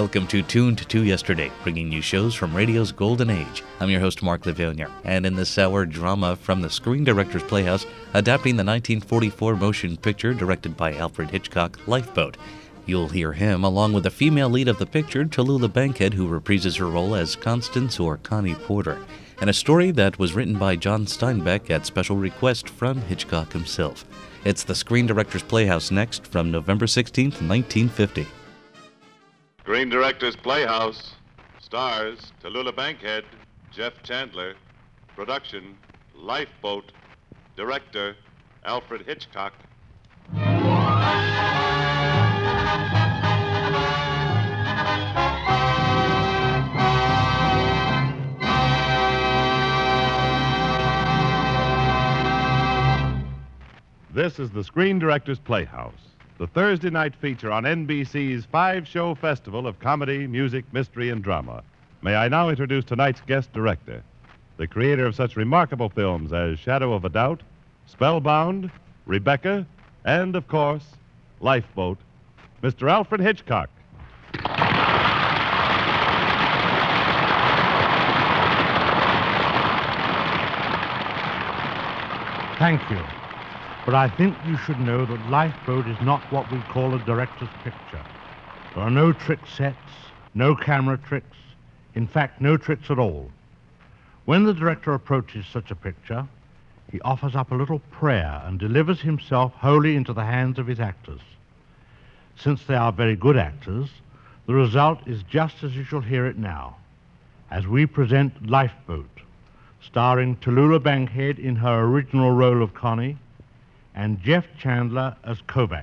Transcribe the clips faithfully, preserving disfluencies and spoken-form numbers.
Welcome to Tuned to Yesterday, bringing you shows from radio's golden age. I'm your host, Mark Lavillier, and in this hour, drama from the Screen Directors Playhouse, adapting the nineteen forty-four motion picture directed by Alfred Hitchcock, Lifeboat. You'll hear him, along with the female lead of the picture, Tallulah Bankhead, who reprises her role as Constance or Connie Porter, and a story that was written by John Steinbeck at special request from Hitchcock himself. It's the Screen Directors Playhouse next from November sixteenth, nineteen fifty. Screen Directors Playhouse stars Tallulah Bankhead, Jeff Chandler. Production, Lifeboat. Director, Alfred Hitchcock. This is the Screen Directors Playhouse, the Thursday night feature on N B C's five-show festival of comedy, music, mystery, and drama. May I now introduce tonight's guest director, the creator of such remarkable films as Shadow of a Doubt, Spellbound, Rebecca, and, of course, Lifeboat, Mister Alfred Hitchcock. Thank you. But I think you should know that Lifeboat is not what we call a director's picture. There are no trick sets, no camera tricks, in fact, no tricks at all. When the director approaches such a picture, he offers up a little prayer and delivers himself wholly into the hands of his actors. Since they are very good actors, the result is just as you shall hear it now, as we present Lifeboat, starring Tallulah Bankhead in her original role of Connie, and Jeff Chandler as Kovac.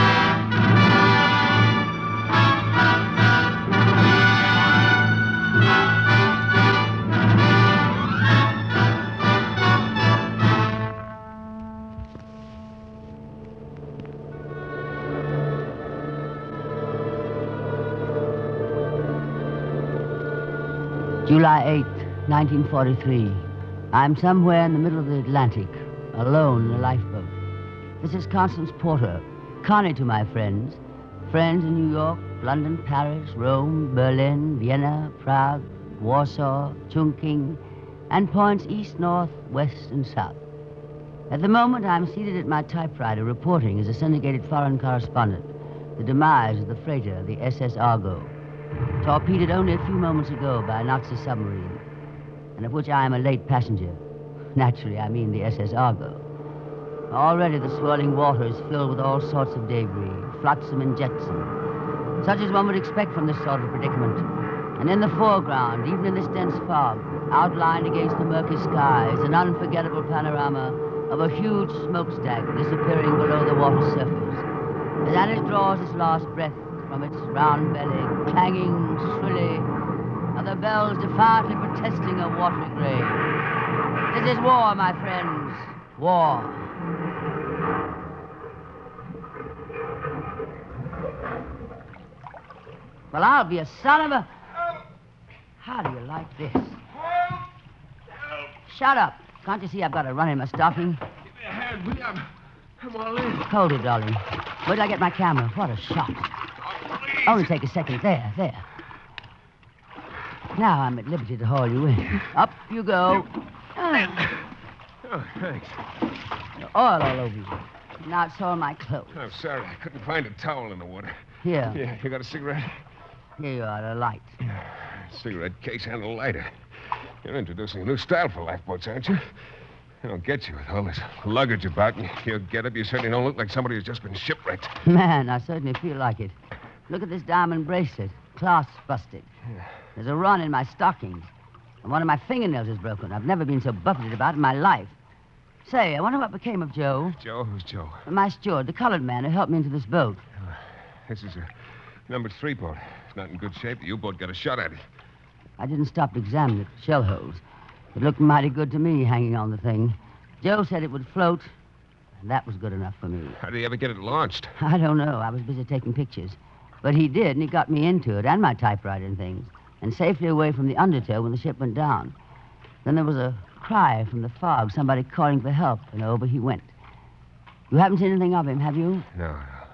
July eighth, nineteen forty-three. I'm somewhere in the middle of the Atlantic, alone in a lifeboat. This is Constance Porter, Connie to my friends. Friends in New York, London, Paris, Rome, Berlin, Vienna, Prague, Warsaw, Chungking, and points east, north, west, and south. At the moment, I'm seated at my typewriter reporting as a syndicated foreign correspondent the demise of the freighter, the S S Argo, torpedoed only a few moments ago by a Nazi submarine, and of which I am a late passenger. Naturally, I mean the S S Argo. Already the swirling water is filled with all sorts of debris, flotsam and jetsam, such as one would expect from this sort of predicament. And in the foreground, even in this dense fog, outlined against the murky sky, is an unforgettable panorama of a huge smokestack disappearing below the water's surface. As Alice draws its last breath from its round belly, clanging shrilly, are the bells defiantly protesting a watery grave. This is war, my friends, war. Well, I'll be a son of a... How do you like this? Shut up. Can't you see I've got a run in my stocking? Give me a hand, will you? I'm, I'm all in. Hold it, darling. Wait till I get my camera. What a shot. Oh, please. Only take a second. There, there. Now I'm at liberty to haul you in. Up you go. Ah, Oh, thanks. oil all over you. Now it's all my clothes. I'm sorry. I couldn't find a towel in the water. Here. Yeah, you got a cigarette? Here you are, a light. Cigarette case and a lighter. You're introducing a new style for lifeboats, aren't you? I don't get you with all this luggage about you. Your get-up, you certainly don't look like somebody who's just been shipwrecked. Man, I certainly feel like it. Look at this diamond bracelet. Clasp busted. There's a run in my stockings. And one of my fingernails is broken. I've never been so buffeted about in my life. Say, I wonder what became of Joe. Joe? Who's Joe? My steward, the colored man who helped me into this boat. This is a number three boat. It's not in good shape. The U-boat got a shot at it. I didn't stop to examine it, shell holes. It looked mighty good to me hanging on the thing. Joe said it would float, and that was good enough for me. How did he ever get it launched? I don't know. I was busy taking pictures. But he did, and he got me into it, and my typewriter and things, and safely away from the undertow when the ship went down. Then there was a cry from the fog, somebody calling for help, and over he went. You haven't seen anything of him, have you? No, no.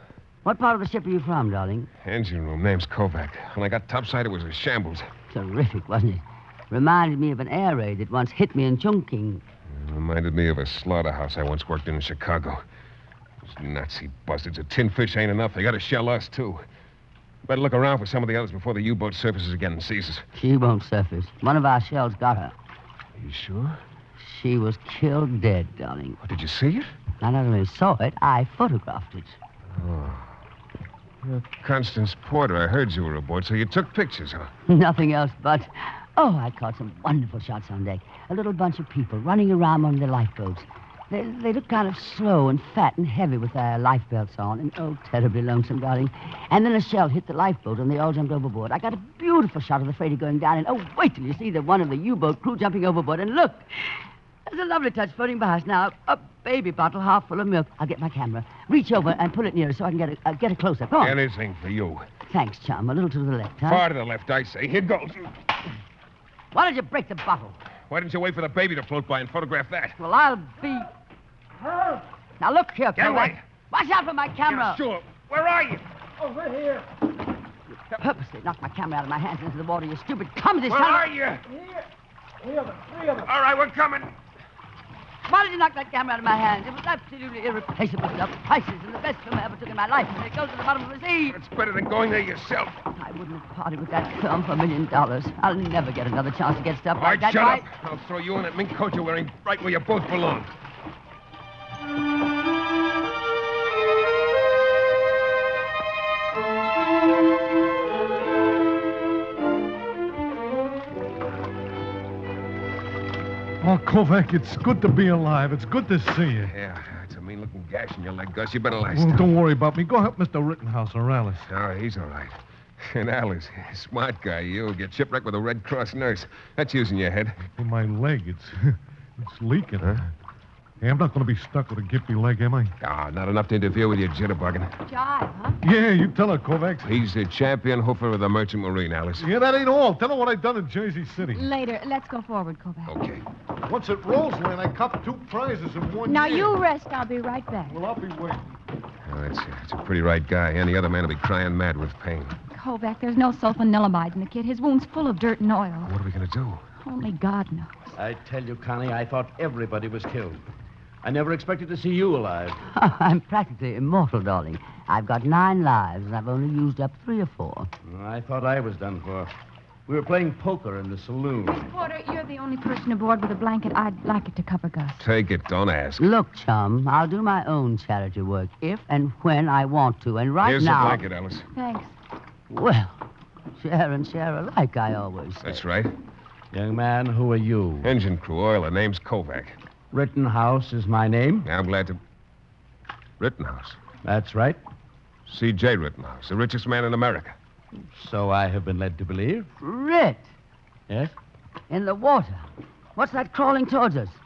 What part of the ship are you from, darling? Engine room. Name's Kovac. When I got topside, it was a shambles. Terrific, wasn't it? Reminded me of an air raid that once hit me in Chongqing. It reminded me of a slaughterhouse I once worked in in Chicago. Those Nazi bastards. A tin fish ain't enough. They got to shell us, too. Better look around for some of the others before the U-boat surfaces again and sees us. She won't surface. One of our shells got her. Are you sure? She was killed dead, darling. What, did you see it? I not only saw it, I photographed it. Oh. You're Constance Porter. I heard you were aboard, so you took pictures, huh? Nothing else but... Oh, I caught some wonderful shots on deck. A little bunch of people running around on their lifeboats. They, they looked kind of slow and fat and heavy with their life belts on. And, oh, terribly lonesome, darling. And then a shell hit the lifeboat and they all jumped overboard. I got a beautiful shot of the freighter going down. And, oh, wait till you see the one of the U-boat crew jumping overboard. And look, there's a lovely touch floating by us now. A baby bottle half full of milk. I'll get my camera. Reach over and pull it nearer so I can get a, uh, get a close-up. Go on. Anything for you. Thanks, chum. A little to the left, huh? Far to the left, I say. Here goes. Why don't you break the bottle? Why didn't you wait for the baby to float by and photograph that? Well, I'll be... Now, look here, Get Kovac. away. Watch out for my camera. Yeah, sure. Where are you? Over here. You purposely knocked my camera out of my hands into the water, you stupid clumsy Where son of- are you? Here. Three of them. Three of them. All right, we're coming. Why did you knock that camera out of my hands? It was absolutely irreplaceable stuff. Priceless and the best film I ever took in my life. And it goes to the bottom of the sea. It's better than going there yourself. I wouldn't have parted with that film for a million dollars. I'll never get another chance to get stuff All like right, that. shut Why- up. I'll throw you in that mink coat you're wearing right where you both belong. Oh, Kovac, it's good to be alive. It's good to see you. Yeah, it's a mean-looking gash in your leg, Gus. You better lie Well, still. don't worry about me. Go help Mister Rittenhouse or Alice. Oh, he's all right. And Alice, smart guy, you'll get shipwrecked with a Red Cross nurse. That's using your head. Well, my leg, it's it's leaking. Huh? Hey, I'm not going to be stuck with a gimpy leg, am I? Ah, not enough to interfere with your jitterbugging. Jive, huh? Yeah, you tell her, Kovac. He's the champion hoofer of the Merchant Marine, Alice. Yeah, that ain't all. Tell her what I done in Jersey City. Later. Let's go forward, Kovac. Okay. Once at Roseland, I copped two prizes in one Now, year. you rest. I'll be right back. Well, I'll be waiting. Oh, that's, that's a pretty right guy. Any other man will be crying mad with pain. Kovac, there's no sulfonamides in the kid. His wound's full of dirt and oil. What are we going to do? Only God knows. I tell you, Connie, I thought everybody was killed. I never expected to see you alive. I'm practically immortal, darling. I've got nine lives, and I've only used up three or four. I thought I was done for. We were playing poker in the saloon. Miss Porter, you're the only person aboard with a blanket. I'd like it to cover Gus. Take it. Don't ask. Look, chum, I'll do my own charity work if and when I want to. And right Here's now... the blanket, Alice. Thanks. Well, share and share alike, I always say. That's right. Young man, who are you? Engine crew oiler. Name's Kovac. Rittenhouse is my name. I'm glad to... Rittenhouse. That's right. C J Rittenhouse, the richest man in America. So I have been led to believe. Rit, Yes? in the water. What's that crawling towards us?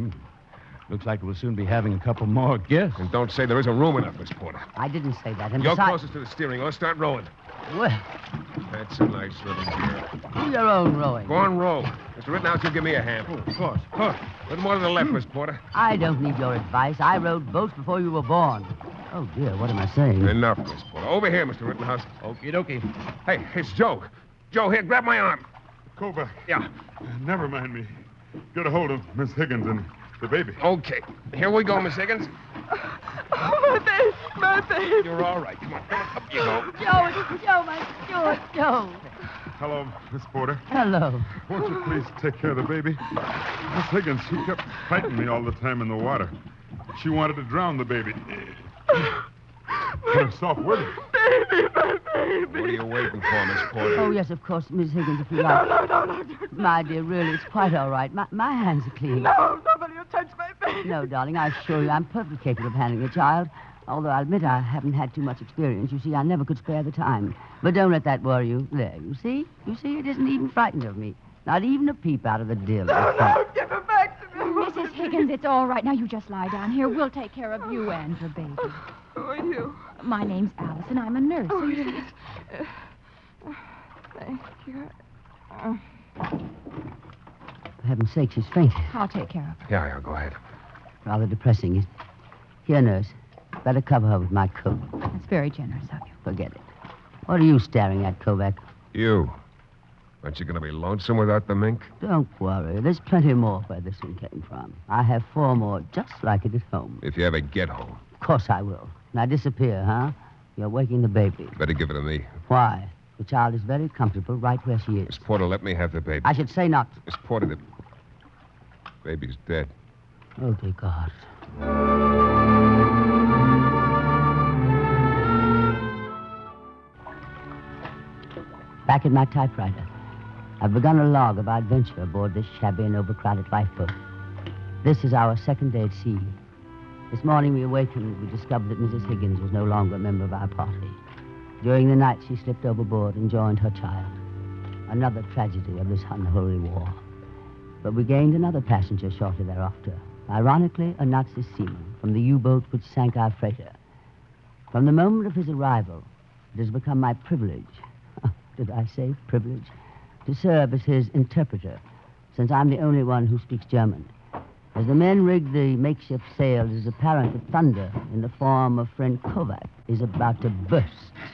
Looks like we'll soon be having a couple more guests. And don't say there isn't room enough, Miss Porter. I didn't say that. And You're besides... closest to the steering. Let's start rowing. Well, That's a nice little girl. do your own rowing. Go on, row. Mister Rittenhouse, you give me a hand. Oh, of course. Huh. A little more to the left, Miss Porter. I don't need your advice. I rowed boats before you were born. Oh, dear, what am I saying? Enough, Miss Porter. Over here, Mister Rittenhouse. Okie dokie. Hey, it's Joe. Joe, here, grab my arm. Kovac, Yeah. never mind me. Get a hold of Miss Higgins and the baby. Okay. Here we go, Miss Higgins. Oh, my baby, my baby. You're all right. Come on, come on. Up you go. Joe, it's Joe, my Stuart, Joe. Hello, Miss Porter. Hello. Won't you please take care of the baby? Miss Higgins, she kept fighting me all the time in the water. She wanted to drown the baby. Put her soft with it. Baby, my baby. What are you waiting for, Miss Porter? Oh, yes, of course, Miss Higgins, if you like. No, no, no. My dear, really, it's quite all right. My, my hands are clean. No, nobody will touch my baby. No, darling, I assure you I'm perfectly capable of handling a child. Although I'll admit I haven't had too much experience. You see, I never could spare the time. But don't let that worry you. There, you see? You see, it isn't even frightened of me. Not even a peep out of the dill. Give him back to me. Missus Higgins, it's all right. Now, you just lie down here. We'll take care of you and your baby. Who are you? My name's Alice, and I'm a nurse. Oh, yes. Uh, thank you. Uh, For heaven's sake, she's fainted. I'll take care of her. Yeah, yeah, go ahead. Rather depressing. Here, nurse. Better cover her with my coat. That's very generous of you. Forget it. What are you staring at, Kovac? You. Aren't you going to be lonesome without the mink? Don't worry. There's plenty more where this one came from. I have four more just like it at home. If you ever get home. Of course I will. Now disappear, huh? You're waking the baby. Better give it to me. Why? The child is very comfortable right where she is. Miss Porter, let me have the baby. I should say not. Miss Porter, the baby's dead. Oh, dear God. Back at my typewriter, I've begun a log of our adventure aboard this shabby and overcrowded lifeboat. This is our second day at sea. This morning we awakened, we discovered that Missus Higgins was no longer a member of our party. During the night, she slipped overboard and joined her child. Another tragedy of this unholy war. But we gained another passenger shortly thereafter. Ironically, a Nazi seaman from the U-boat which sank our freighter. From the moment of his arrival, it has become my privilege, did I say privilege, to serve as his interpreter, since I'm the only one who speaks German. As the men rig the makeshift sails, it is apparent that thunder in the form of friend Kovac is about to burst.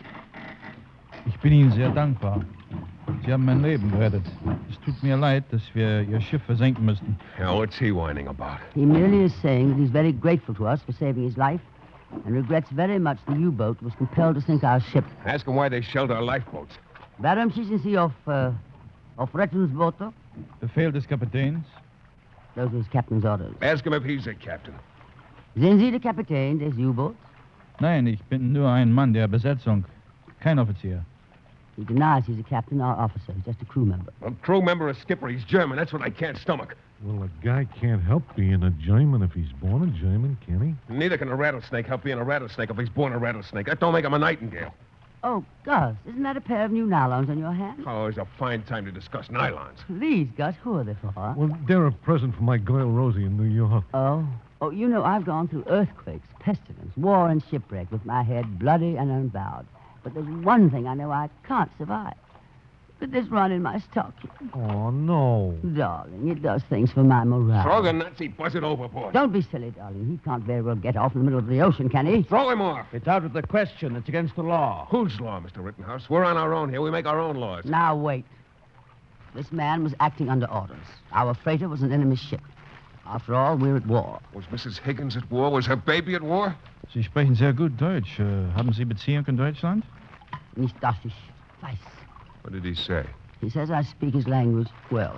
Ich bin Ihnen sehr dankbar. Sie haben mein Leben gerettet. Es tut mir leid, dass wir Ihr Schiff versenken müssten. Now, what's he whining about? He merely is saying that he's very grateful to us for saving his life and regrets very much the U-boat was compelled to sink our ship. Ask him why they shelled our lifeboats. Waarom schießen Sie auf, uh, auf Rettungsboote? Befehl des Kapitäns. Those were his captain's orders. Ask him if he's a captain. Sind Sie der Kapitän des U-boats? Nein, ich bin nur ein Mann der Besetzung. Kein Offizier. He denies he's a captain or officer. He's just a crew member. A crew member or skipper. He's German. That's what I can't stomach. Well, a guy can't help being a German if he's born a German, can he? Neither can a rattlesnake help being a rattlesnake if he's born a rattlesnake. That don't make him a nightingale. Oh, Gus, isn't that a pair of new nylons on your hand? Oh, it's a fine time to discuss nylons. Please, Gus, who are they for? Well, they're a present for my girl Rosie in New York. Oh? Oh, you know, I've gone through earthquakes, pestilence, war, and shipwreck with my head bloody and unbowed. But there's one thing I know I can't survive. But this run in my stocking. Oh, no. Darling, it does things for my morale. Throw the Nazi buzzard overboard. Don't be silly, darling. He can't very well get off in the middle of the ocean, can he? Throw him off. It's out of the question. It's against the law. Whose law, Mister Rittenhouse? We're on our own here. We make our own laws. Now, wait. This man was acting under orders. Our freighter was an enemy ship. After all, we're at war. Was Missus Higgins at war? Was her baby at war? Sie sprechen sehr gut Deutsch. Äh, haben Sie Beziehung in Deutschland? Nicht, dass ich weiß. What did he say? He says I speak his language well.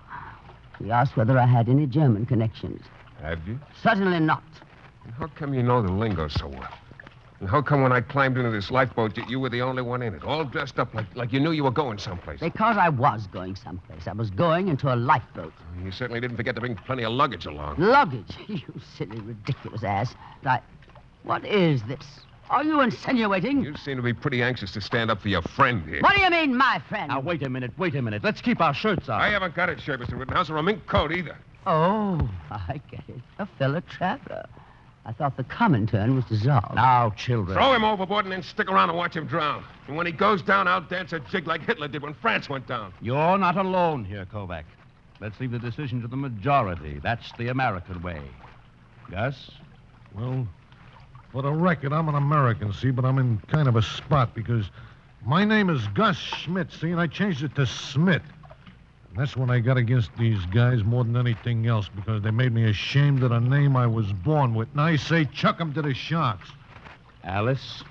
He asked whether I had any German connections. Have you? Certainly not. And how come you know the lingo so well? And how come when I climbed into this lifeboat that you were the only one in it, all dressed up like, like you knew you were going someplace? Because I was going someplace. I was going into a lifeboat. You certainly didn't forget to bring plenty of luggage along. Luggage? You silly, ridiculous ass. I... What is this? Are you insinuating? You seem to be pretty anxious to stand up for your friend here. What do you mean, my friend? Now, wait a minute, wait a minute. Let's keep our shirts on. I haven't got a shirt, Mister Rittenhouse, or a mink coat either. Oh, I get it. A fellow traveler. I thought the Comintern was dissolved. Now, children. Throw him overboard and then stick around and watch him drown. And when he goes down, I'll dance a jig like Hitler did when France went down. You're not alone here, Kovac. Let's leave the decision to the majority. That's the American way. Gus? Well, for the record, I'm an American, see, but I'm in kind of a spot because my name is Gus Schmidt, see, and I changed it to Smith. And that's what I got against these guys more than anything else because they made me ashamed of the name I was born with. And I say, chuck 'em to the sharks. Alice?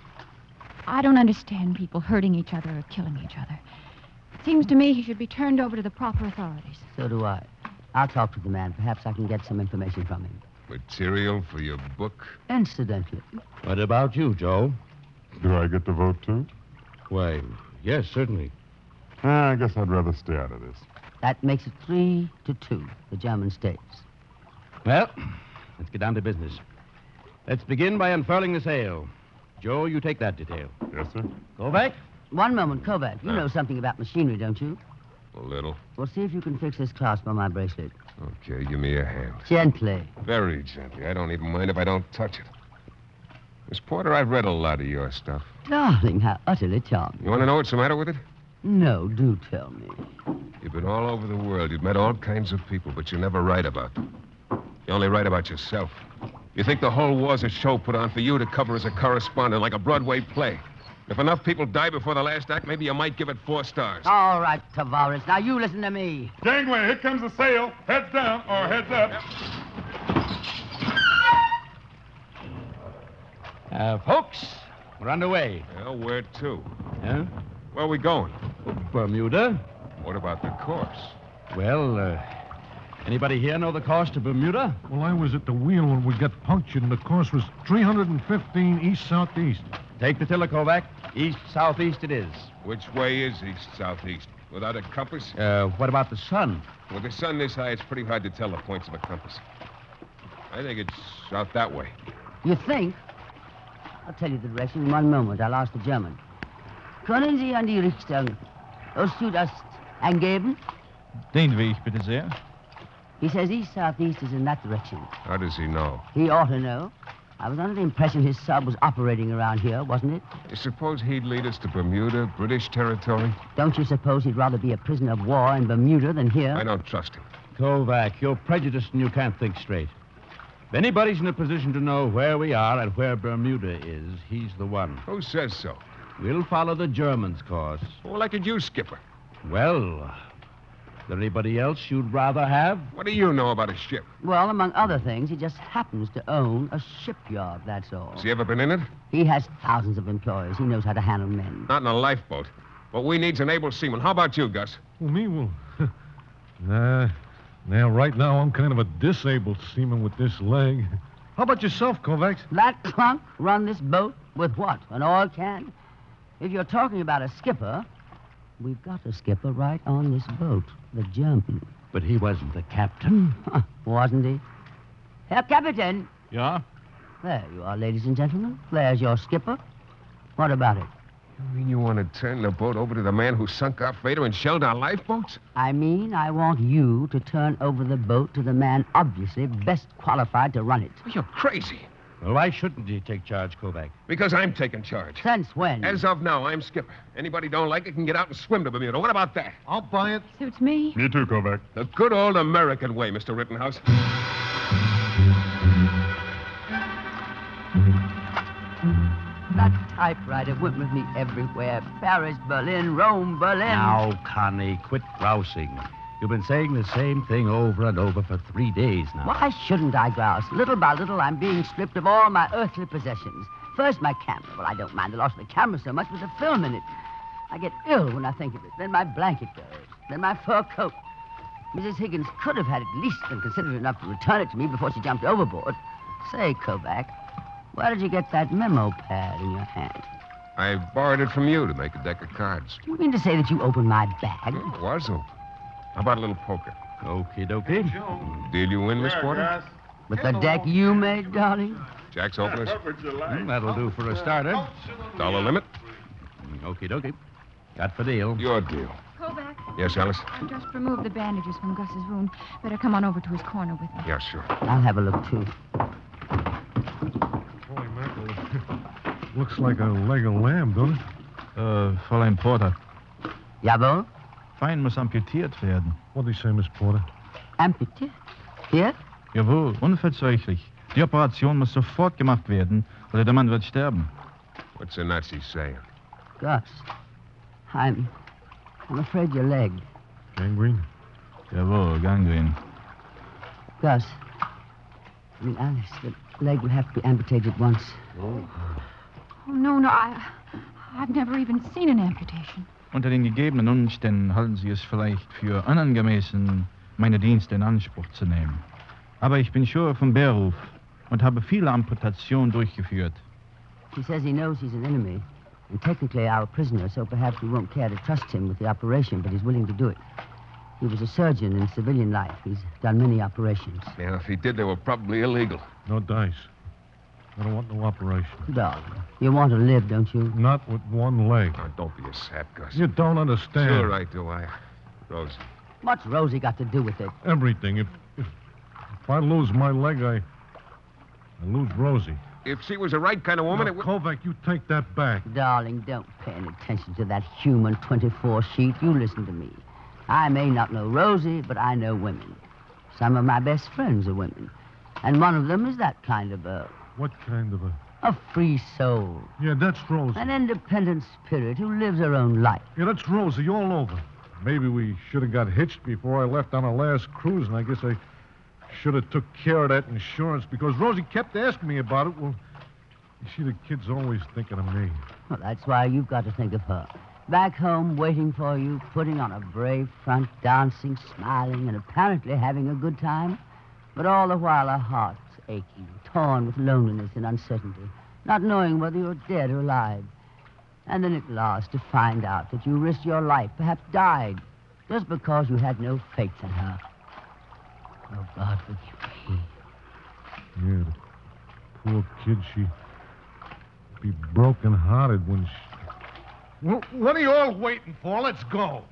I don't understand people hurting each other or killing each other. It seems to me he should be turned over to the proper authorities. So do I. I'll talk to the man. Perhaps I can get some information from him. Material for your book? Incidentally. What about you, Joe? Do I get to vote, too? Why, yes, certainly. Ah, I guess I'd rather stay out of this. That makes it three to two, the German states. Well, let's get down to business. Let's begin by unfurling the sail. Joe, you take that detail. Yes, sir. Kovac? One moment, Kovac. You know something about machinery, don't you? A little. Well, see if you can fix this clasp on my bracelet. Okay, give me a hand. Gently. Very gently. I don't even mind if I don't touch it. Miss Porter, I've read a lot of your stuff. Darling, how utterly charming. You want to know what's the matter with it? No, do tell me. You've been all over the world. You've met all kinds of people, but you never write about them. You only write about yourself. You think the whole war's a show put on for you to cover as a correspondent, like a Broadway play. If enough people die before the last act, maybe you might give it four stars. All right, Tavares. Now you listen to me. Gangway, here comes the sail. Heads down or heads up. Uh, folks, we're underway. Well, where to? Yeah? Where are we going? Bermuda. What about the course? Well, uh, anybody here know the course to Bermuda? Well, I was at the wheel when we got punctured, and the course was three hundred fifteen east-southeast. Take the tiller, Kovac. East-southeast it is. Which way is east-southeast? Without a compass? Uh, what about the sun? With the sun this high, it's pretty hard to tell the points of a compass. I think it's out that way. You think? I'll tell you the direction in one moment. I'll ask the German. Können Sie an die Richtung Ost-Südost angeben? Den Weg, bitte sehr. He says east-southeast is in that direction. How does he know? He ought to know. I was under the impression his sub was operating around here, wasn't it? You suppose he'd lead us to Bermuda, British territory? Don't you suppose he'd rather be a prisoner of war in Bermuda than here? I don't trust him. Kovac, you're prejudiced and you can't think straight. If anybody's in a position to know where we are and where Bermuda is, he's the one. Who says so? We'll follow the Germans' course. Well, I could use Skipper. Well, is there anybody else you'd rather have? What do you know about a ship? Well, among other things, he just happens to own a shipyard, that's all. Has he ever been in it? He has thousands of employees. He knows how to handle men. Not in a lifeboat. What we need's an able seaman. How about you, Gus? Well, me, well... nah. Now, right now, I'm kind of a disabled seaman with this leg. How about yourself, Kovacs? That clunk run this boat with what? An oil can? If you're talking about a skipper, we've got a skipper right on this boat, the German. But he wasn't the captain. Huh, wasn't he? Herr Captain. Ja? There you are, ladies and gentlemen. There's your skipper. What about it? You mean you want to turn the boat over to the man who sunk our freighter and shelled our lifeboats? I mean, I want you to turn over the boat to the man obviously best qualified to run it. Well, you're crazy. Well, why shouldn't he take charge, Kovac? Because I'm taking charge. Since when? As of now, I'm skipper. Anybody don't like it can get out and swim to Bermuda. What about that? I'll buy it. Suits me. Me too, Kovac. The good old American way, Mister Rittenhouse. That typewriter went with me everywhere. Paris, Berlin, Rome, Berlin. Now, Connie, quit grousing. You've been saying the same thing over and over for three days now. Why shouldn't I grouse? Little by little, I'm being stripped of all my earthly possessions. First, my camera. Well, I don't mind the loss of the camera so much, but the film in it. I get ill when I think of it. Then my blanket goes. Then my fur coat. Missus Higgins could have had at least been considerate enough to return it to me before she jumped overboard. Say, Kovac, where did you get that memo pad in your hand? I borrowed it from you to make a deck of cards. Do you mean to say that you opened my bag? It was open. How about a little poker? Okie dokie. Deal you win, Miss Porter? With the deck you made, darling? Jack's openers? Mm, that'll do for a starter. Dollar limit? Okie dokie. Got the deal. Your deal. Kovac, Yes, Alice? I just removed the bandages from Gus's wound. Better come on over to his corner with me. Yeah, sure. I'll have a look, too. Holy mackerel. Looks like a leg of lamb, don't it? Äh, Fräulein Porter. Jawohl? Fein muss amputiert werden. What did he say, Miss Porter? Amputiert? Here? Jawohl, unverzüglich. Die Operation muss sofort gemacht werden, oder der Mann wird sterben. What's the Nazi saying? Gus, I'm... I'm afraid your leg. Gangrene? Jawohl, Gangrene. Gus, I mean, Alice, the leg will have to be amputated once. Oh, no, no, I... I've never even seen an amputation. Unter den gegebenen Umständen halten Sie es vielleicht für unangemessen, meine Dienste in Anspruch zu nehmen. Aber ich bin Schur vom Beruf und habe viele Amputationen durchgeführt. He says he knows he's an enemy, and technically our prisoner, so perhaps we won't care to trust him with the operation, but he's willing to do it. He was a surgeon in civilian life. He's done many operations. Yeah, if he did, they were probably illegal. No dice. I don't want no operation. Dog, you want to live, don't you? Not with one leg. Oh, don't be a sap, Gus. You don't understand. Sure I do. I... Rose. What's Rosie got to do with it? Everything. If, if, if I lose my leg, I... I lose Rosie. If she was the right kind of woman, Now, it would... Kovac, you take that back. Darling, don't pay any attention to that human twenty-four sheet. You listen to me. I may not know Rosie, but I know women. Some of my best friends are women. And one of them is that kind of a... What kind of a... A free soul. Yeah, that's Rosie. An independent spirit who lives her own life. Yeah, that's Rosie all over. Maybe we should have got hitched before I left on our last cruise, and I guess I should have took care of that insurance because Rosie kept asking me about it. Well, you see, the kid's always thinking of me. Well, that's why you've got to think of her. Back home, waiting for you, putting on a brave front, dancing, smiling, and apparently having a good time. But all the while, her heart's aching, torn with loneliness and uncertainty, not knowing whether you're dead or alive. And then at last to find out that you risked your life, perhaps died, just because you had no faith in her. Oh, God, forgive me. Yeah, the poor kid, she'd be broken-hearted when she... Well, what are you all waiting for? Let's go.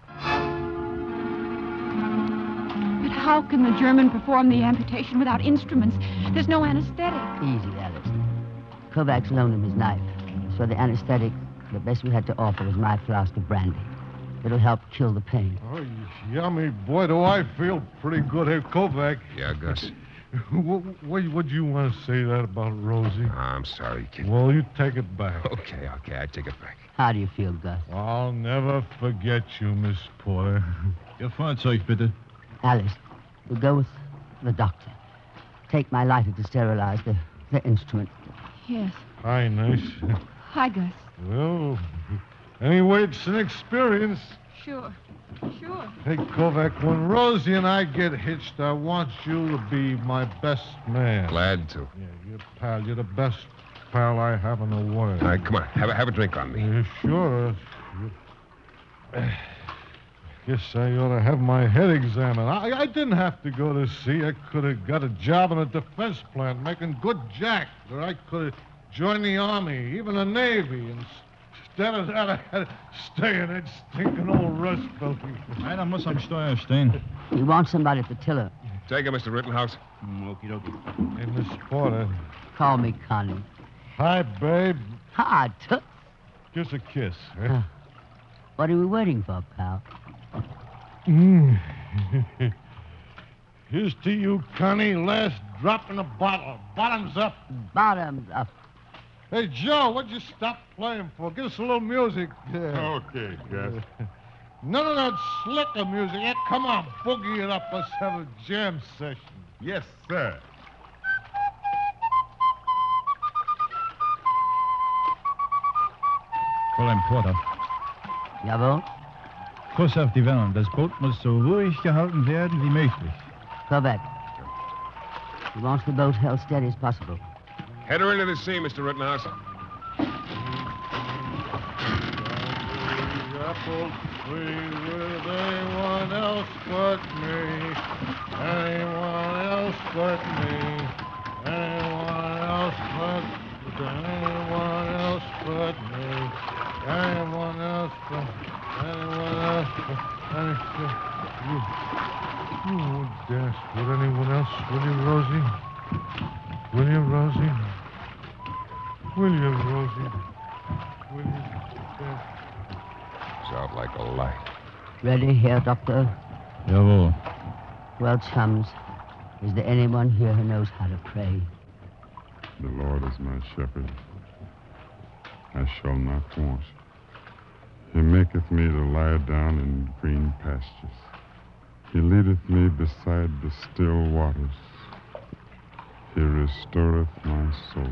But how can the German perform the amputation without instruments? There's no anesthetic. Easy, Alice. Kovacs loaned him his knife. So the anesthetic, the best we had to offer was my flask of brandy. It'll help kill the pain. Oh, yummy. Boy, do I feel pretty good here, Kovac. Yeah, Gus. What, what, what'd you want to say that about Rosie? Oh, I'm sorry, kid. Well, you take it back. Okay, okay, I take it back. How do you feel, Gus? I'll never forget you, Miss Porter. Ihr Fahrzeug, bitte. Alice, we'll go with the doctor. Take my lighter to sterilize the, the instrument. Yes. Hi, nice. Hi, Gus. Well, anyway, it's an experience. Sure. Sure. Hey, Kovac, when Rosie and I get hitched, I want you to be my best man. Glad to. Yeah, you're pal. You're the best pal I have in the world. All right, come on. Have a, have a drink on me. Yeah, sure. I guess I ought to have my head examined. I, I didn't have to go to sea. I could have got a job in a defense plant making good jack. Or I could have joined the Army, even the Navy. And instead of that, I had to stay in that stinking old Rust Belt. Einer muss am Steuer stehen. We want somebody at the tiller. Take it, Mister Rittenhouse. Okie dokie. Hey, Miss Porter. Call me Connie. Hi, babe. Hi, Toots. Just a kiss. Eh? Huh. What are we waiting for, pal? Mm. Here's to you, Connie. Last drop in the bottle. Bottoms up. Bottoms up. Hey, Joe, what'd you stop playing for? Give us a little music. Yeah. Okay, Gus. None of that slicker music. Yeah, come on, boogie it up. Let's have a jam session. Yes, sir. Fräulein Porter. Jawohl. Kurs auf die Wellen. Das Boot muss so ruhig gehalten werden wie möglich. Kovac. He wants the boat held steady as possible. Head her into the sea, Mister Rittenhouse. Apple tree with anyone else but me. Anyone else but me. Anyone else but anyone else but me. Anyone else but anyone else but anyone. You, you won't dance with anyone else, will you, Rosie? Will you, Rosie? Will you, Rosie? Will you dance? It's out like a light. Ready here, Doctor? Jawohl. Well, chums, is there anyone here who knows how to pray? The Lord is my shepherd. I shall not want. He maketh me to lie down in green pastures. He leadeth me beside the still waters. He restoreth my soul.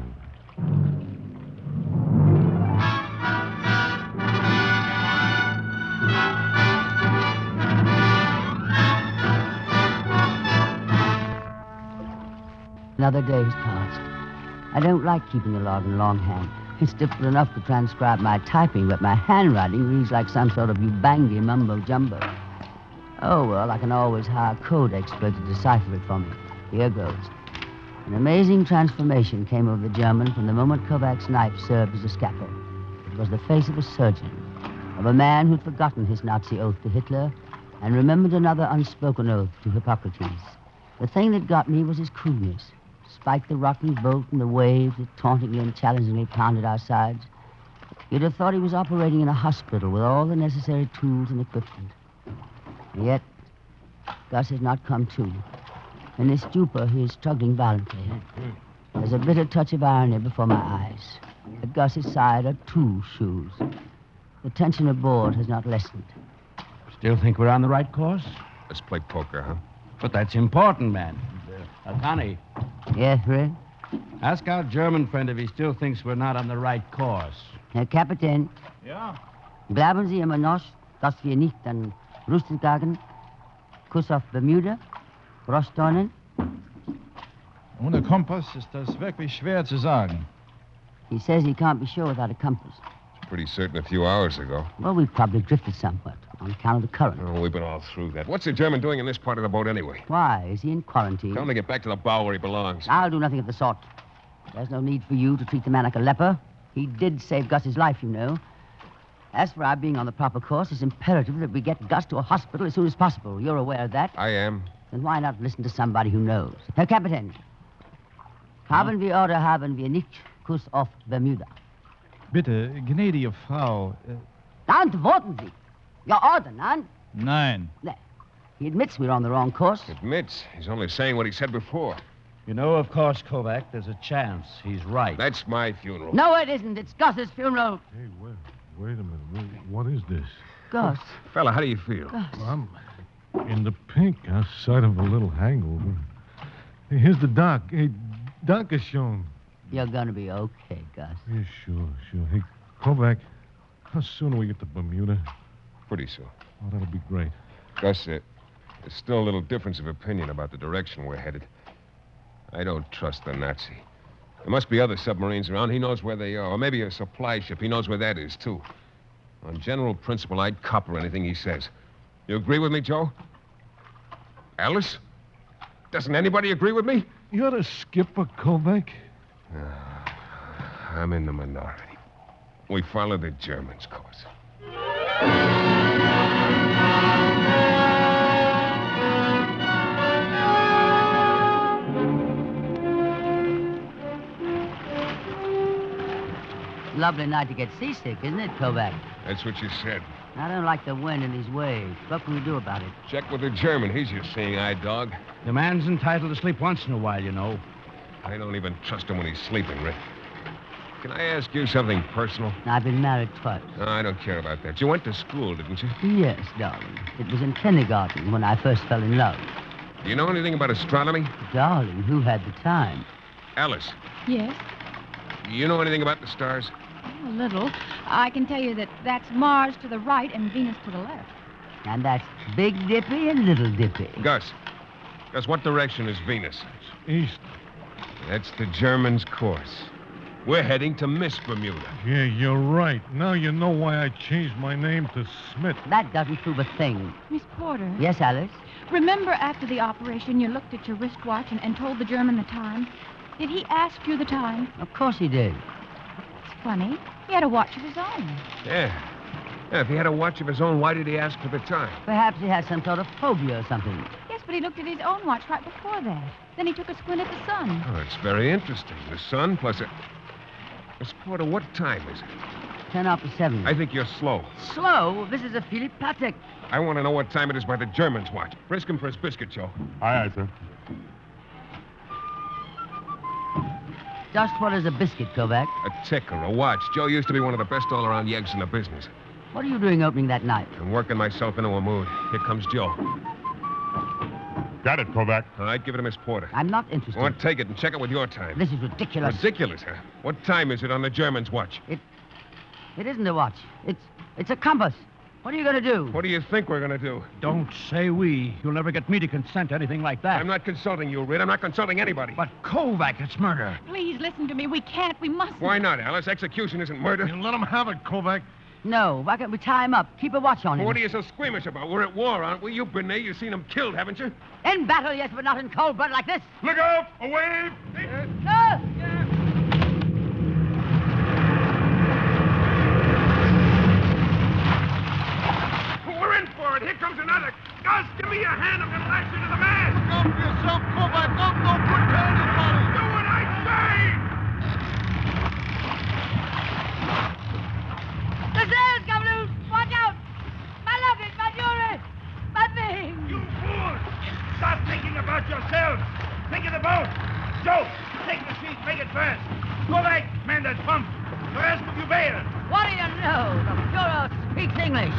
Another day has passed. I don't like keeping a log in longhand. It's difficult enough to transcribe my typing, but my handwriting reads like some sort of Ubangi mumbo-jumbo. Oh, well, I can always hire a code expert to decipher it for me. Here goes. An amazing transformation came over the German from the moment Kovac's knife served as a scalpel. It was the face of a surgeon, of a man who'd forgotten his Nazi oath to Hitler and remembered another unspoken oath to Hippocrates. The thing that got me was his coolness. Despite the rocking boat and the waves that tauntingly and challengingly pounded our sides, you'd have thought he was operating in a hospital with all the necessary tools and equipment. And yet, Gus has not come to. In his stupor, he is struggling violently. There's a bitter touch of irony before my eyes. At Gus's side are two shoes. The tension aboard has not lessened. Still think we're on the right course? Let's play poker, huh? But that's important, man. Uh, Connie, Yes, Fred? ask our German friend if he still thinks we're not on the right course. Herr Kapitän, Ja? glauben Sie immer noch, dass wir nicht an Rustenskagen, Kuss auf Bermuda, Rostonen? Ohne Kompass ist das wirklich schwer zu sagen. He says he can't be sure without a compass. Pretty certain a few hours ago. Well, we've probably drifted somewhat on account of the current. Oh, we've been all through that. What's the German doing in this part of the boat anyway? Why? Is he in quarantine? Tell him to get back to the bow where he belongs. I'll do nothing of the sort. There's no need for you to treat the man like a leper. He did save Gus's life, you know. As for our being on the proper course, it's imperative that we get Gus to a hospital as soon as possible. You're aware of that? I am. Then why not listen to somebody who knows? Herr Kapitän, haben wir oder haben wir nicht Kuss auf Bermuda? Bitte, gnädige Frau. Äh, Antworten Sie. Your order, none? nein. He admits we're on the wrong course. Admits. He's only saying what he said before. You know, of course, Kovac, there's a chance he's right. That's my funeral. No, it isn't. It's Gus's funeral. Hey, wait, wait a minute. Wait, what is this? Gus. Fella, how do you feel? Gus. I'm in the pink outside of a little hangover. Hey, here's the doc. Hey, Dankeschön. You're gonna be okay, Gus. Yeah, sure, sure. Hey, Kovac, how soon do we get to Bermuda? Pretty soon. Oh, that'll be great. Gus, uh, there's still a little difference of opinion about the direction we're headed. I don't trust the Nazi. There must be other submarines around. He knows where they are. Or maybe a supply ship. He knows where that is, too. On general principle, I'd copper anything he says. You agree with me, Joe? Alice? Doesn't anybody agree with me? You're the skipper, Kovac. I'm in the minority. We follow the Germans' course. Lovely night to get seasick, isn't it, Kovac? That's what you said. I don't like the wind and these waves. What can we do about it? Check with the German. He's your seeing-eye dog. The man's entitled to sleep once in a while, you know. I don't even trust him when he's sleeping, Rick. Can I ask you something personal? I've been married twice. No, I don't care about that. You went to school, didn't you? Yes, darling. It was in kindergarten when I first fell in love. Do you know anything about astronomy? Darling, who had the time? Alice, Yes, you know anything about the stars? a little. I can tell you that that's Mars to the right and Venus to the left. And that's Big Dippy and Little Dippy. Gus. Gus, what direction is Venus? East. That's the Germans' course. We're heading to Miss Bermuda. Yeah, you're right. Now you know why I changed my name to Smith. That doesn't prove a thing. Miss Porter. Yes, Alice? Remember after the operation you looked at your wristwatch and, and told the German the time? Did he ask you the time? Of course he did. It's funny. He had a watch of his own. Yeah. Yeah, if he had a watch of his own, why did he ask for the time? Perhaps he has some sort of phobia or something. Yes, but he looked at his own watch right before that. Then he took a squint at the sun. Oh, it's very interesting. The sun plus a... Miss Porter, what time is it? Ten after seven. I think you're slow. Slow? This is a Philip Patek. I want to know what time it is by the German's watch. Frisk him for his biscuit, Joe. Aye, aye, sir. Just what is a biscuit, Kovac? A tick or a watch. Joe used to be one of the best all-around yeggs in the business. What are you doing opening that night? I'm working myself into a mood. Here comes Joe. Got it, Kovac. All right, give it to Miss Porter. I'm not interested. Well, take it and check it with your time. This is ridiculous. Ridiculous, huh? What time is it on the German's watch? It it isn't a watch. It's it's a compass. What are you going to do? What do you think we're going to do? Don't say we. You'll never get me to consent to anything like that. I'm not consulting you, Rid. I'm not consulting anybody. But Kovac, it's murder. Please listen to me. We can't. We mustn't. Why not, Alice? Execution isn't murder. You let him have it, Kovac. No. Why can't we tie him up? Keep a watch on him. What are you so squeamish about? We're at war, aren't we? You've been there. You've seen him killed, haven't you? In battle, yes, but not in cold blood like this. Look out! Away! No! We're in for it. Here comes another. Gus, give me your hand. I'm going to lash you to the mast. Look out for yourself, Kovac. Don't go put anybody. Do what I say! The sails come loose! Watch out! My luggage, my jewelry, my things! You fool! Stop thinking about yourselves. Think of the boat. Joe, take the sheet. Make it fast. Go back, man that pump. The rest of you bail. What do you know? The Fuhrer speaks English.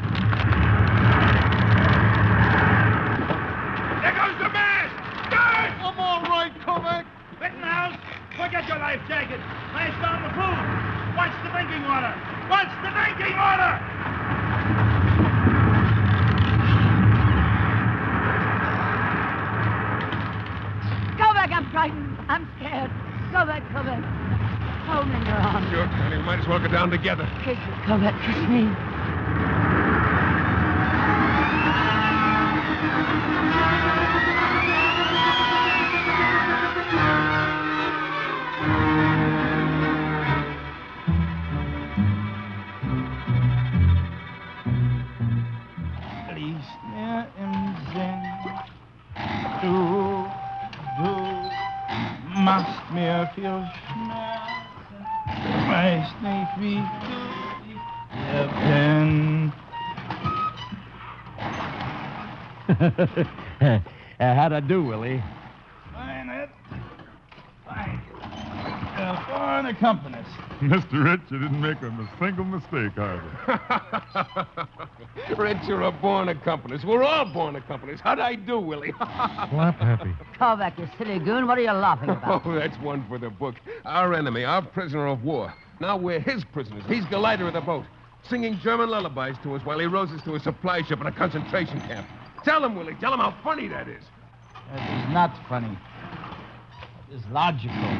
There goes the mast! Guard! I'm all right, Kovac. Rittenhouse, forget your life jacket. Lash down the food. Watch the drinking water. Watch the drinking water! Go back, I'm frightened. I'm scared. Go back, go back. Hold me in your arms. Sure, Connie. We might as well go down together. Kiss me, go back, kiss me. Lies mir im Sinn, du, du machst mir viel Schmerzen, weißt nicht, wie du ich dir bin. uh, how'd I do, Willie? Fine, Ed. Fine. Uh, foreign accompanist. Mister Rich, you didn't make a single mistake, either. Rich, you're a born accompanist. We're all born accompanist. How'd I do, Willie? Slap happy. Kovac, you silly goon. What are you laughing about? Oh, that's one for the book. Our enemy, our prisoner of war. Now we're his prisoners. He's the leader of the boat, singing German lullabies to us while he rows us to a supply ship in a concentration camp. Tell him, Willie. Tell him how funny that is. That is not funny. It is logical.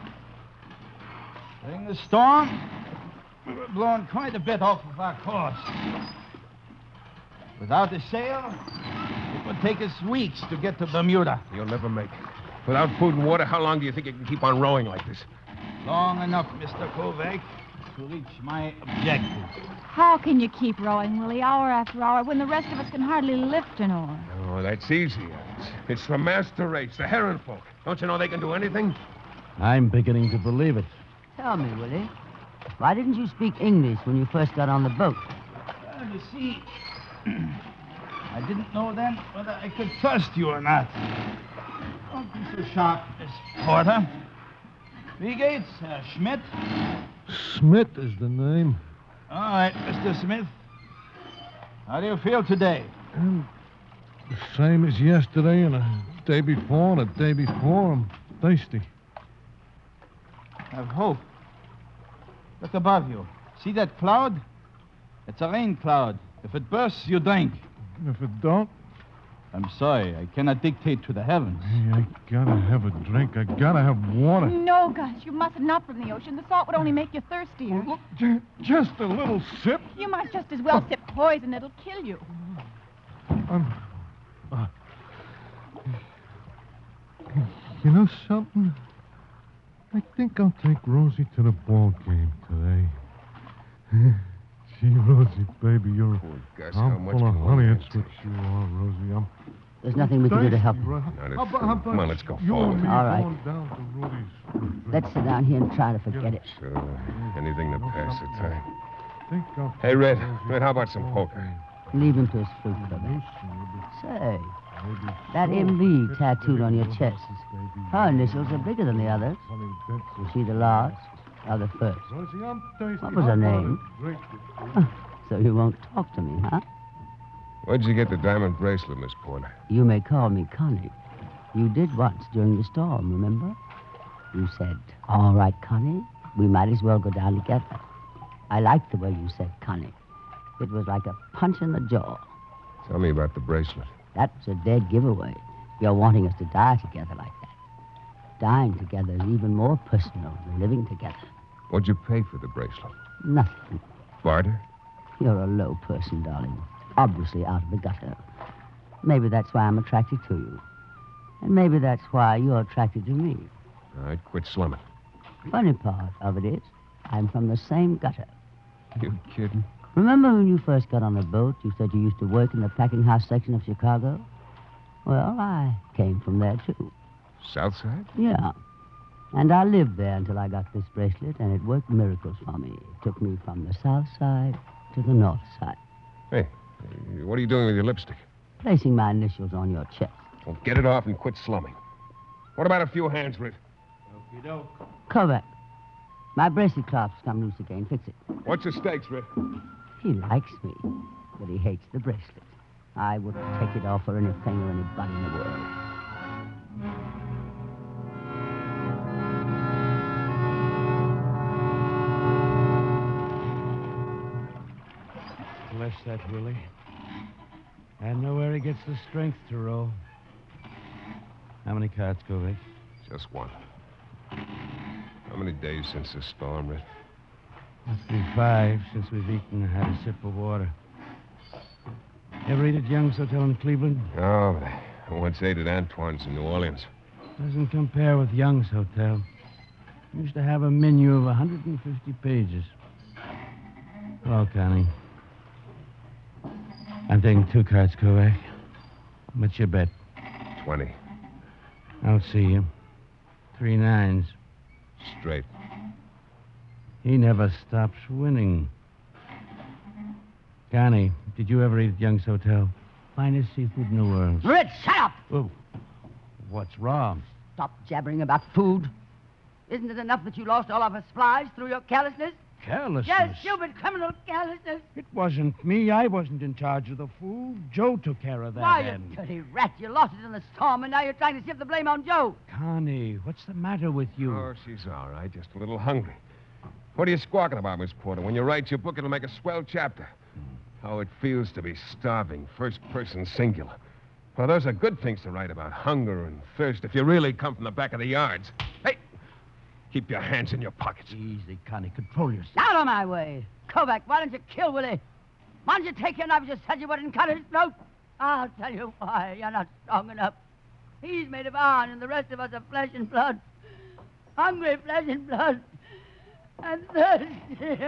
During the storm, we were blown quite a bit off of our course. Without a sail, it would take us weeks to get to Bermuda. You'll never make it. Without food and water, how long do you think you can keep on rowing like this? Long enough, Mister Kovac, to reach my objective. How can you keep rowing, Willie, hour after hour, when the rest of us can hardly lift an oar? Oh, that's easy. It's, it's the master race, the Heron folk. Don't you know they can do anything? I'm beginning to believe it. Tell me, Willie, why didn't you speak English when you first got on the boat? Well, you see, I didn't know then whether I could trust you or not. Don't be so sharp, Miss Porter. Wie geht's, Herr Schmidt? Smith is the name. All right, Mister Smith. How do you feel today? Um, the same as yesterday and the day before and the day before. I'm thirsty. Have hope. Look above you. See that cloud? It's a rain cloud. If it bursts, you drink. If it don't? I'm sorry. I cannot dictate to the heavens. Hey, I gotta have a drink. I gotta have water. No, Gus, you mustn't up from the ocean. The salt would only make you thirstier. Look, j- just a little sip. You might just as well sip poison. It'll kill you. I'm... Uh, you know something? I think I'll take Rosie to the ball game today. Gee, Rosie, baby, you're Poor Gus, how I'm much full of can honey. one That's what you are, Rosie. I'm There's nothing we can do to help you. Not if, How about- how about come on, let's go you forward. and me All right. going down to Rudy's? Let's sit down here and try to forget it. Sure. Anything to pass the time. Think I'll Hey, take Red. Rosie Red, how about to some the ball poker? game. Leave him to his fruit, Kovac. Say, that M V tattooed on your chest. Her initials are bigger than the others. Was she the last or the first? Rosie, I'm thirsty. What was her How about name? a drink? So you won't talk to me, huh? Where'd you get the diamond bracelet, Miss Porter? You may call me Connie. You did once during the storm, remember? You said, all right, Connie, we might as well go down together. I liked the way you said Connie. It was like a punch in the jaw. Tell me about the bracelet. That's a dead giveaway. You're wanting us to die together like that. Dying together is even more personal than living together. What'd you pay for the bracelet? Nothing. Barter? You're a low person, darling. Obviously out of the gutter. Maybe that's why I'm attracted to you. And maybe that's why you're attracted to me. All right, quit slumming. Funny part of it is, I'm from the same gutter. You kidding? Remember when you first got on the boat, you said you used to work in the packing house section of Chicago? Well, I came from there, too. South Side? Yeah. And I lived there until I got this bracelet, and it worked miracles for me. It took me from the south side to the north side. Hey, what are you doing with your lipstick? Placing my initials on your chest. Well, get it off and quit slumming. What about a few hands, Rit? Okie doke. Kovac, my bracelet clasp's come loose again. Fix it. What's the stakes, Rit? He likes me, but he hates the bracelet. I wouldn't take it off for anything or anybody in the world. Bless that Willie. I know where he gets the strength to roll. How many cards, Kovac? Just one. How many days since the storm, Rit? Must be five since we've eaten and had a sip of water. Ever eat at Young's Hotel in Cleveland? Oh, but I once ate at Antoine's in New Orleans. Doesn't compare with Young's Hotel. Used to have a menu of one hundred fifty pages. Hello, Connie. I'm taking two cards, Kovac. What's your bet? Twenty. I'll see you. Three nines. Straight. He never stops winning. Connie, did you ever eat at Young's Hotel? Finest seafood in the world. Rit, shut up! Oh, what's wrong? Stop jabbering about food. Isn't it enough that you lost all of our supplies through your carelessness? Carelessness? Yes, stupid criminal carelessness. It wasn't me. I wasn't in charge of the food. Joe took care of that Why, you end. dirty rat. You lost it in the storm, and now you're trying to shift the blame on Joe. Connie, what's the matter with you? Oh, she's all right. Just a little hungry. What are you squawking about, Miss Porter? When you write your book, it'll make a swell chapter. How it feels to be starving, first person singular. Well, those are good things to write about, hunger and thirst, if you really come from the back of the yards. Hey, keep your hands in your pockets. Easy, Connie. Control yourself. Out of my way. Kovac, why don't you kill Willie? Why don't you take your knife and just said you wouldn't cut his throat? I'll tell you why. You're not strong enough. He's made of iron, and the rest of us are flesh and blood. Hungry flesh and blood. And thirsty.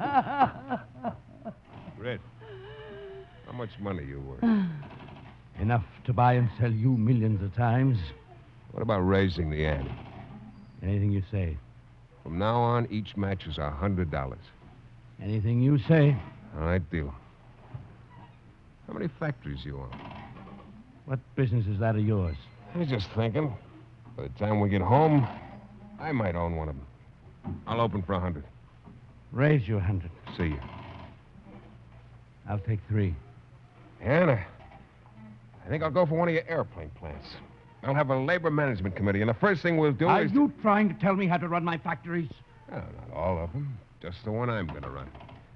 Red, how much money you worth? Enough to buy and sell you millions of times. What about raising the ante? Anything you say. From now on, each match is a hundred dollars. Anything you say. All right, deal. How many factories you own? What business is that of yours? I was just thinking. By the time we get home, I might own one of them. I'll open for a hundred. Raise you a hundred. See you. I'll take three. Anna, I think I'll go for one of your airplane plants. I'll have a labor management committee, and the first thing we'll do Are is... you trying to tell me how to run my factories? No, not all of them. Just the one I'm going to run.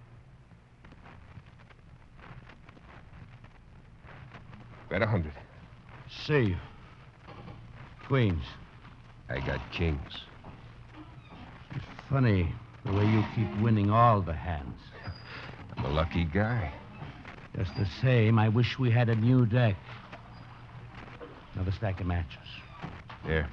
Bet a hundred. Save. Queens. I got kings. It's funny the way you keep winning all the hands. I'm a lucky guy. Just the same, I wish we had a new deck. Another stack of matches. Here.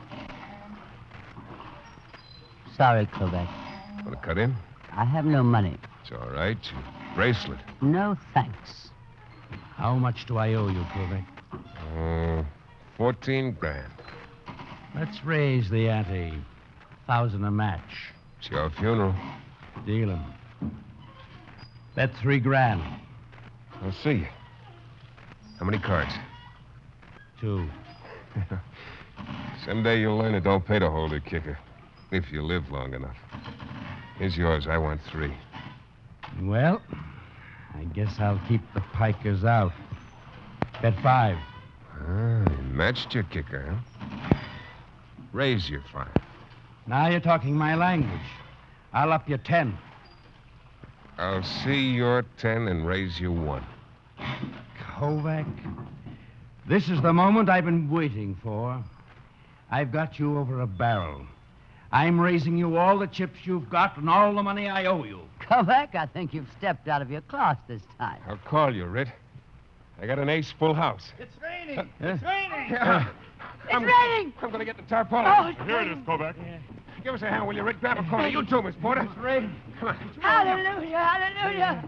Sorry, Kovac. Want to cut in? I have no money. It's all right. Your bracelet. No thanks. How much do I owe you, Kovac? Uh, fourteen grand. Let's raise the ante. Thousand a match. It's your funeral. Deal 'em. Bet three grand. I'll see you. How many cards? Two. Someday you'll learn it don't pay to hold a kicker. If you live long enough. Here's yours. I want three. Well, I guess I'll keep the pikers out. Bet five. Ah, you matched your kicker, huh? Raise your five. Now you're talking my language. I'll up you ten. I'll see your ten and raise you one. Kovac, this is the moment I've been waiting for. I've got you over a barrel. I'm raising you all the chips you've got and all the money I owe you. Kovac, I think you've stepped out of your class this time. I'll call you, Rit. I got an ace full house. It's raining. Uh, it's raining. Yeah. It's I'm, raining. I'm going to get the tarpaulin. Oh, it's Here it is, Kovac. Yeah. Give us a hand, will you, Rit? Grab a corner. You too, Miss Porter. It's raining. Come on. Hallelujah, hallelujah.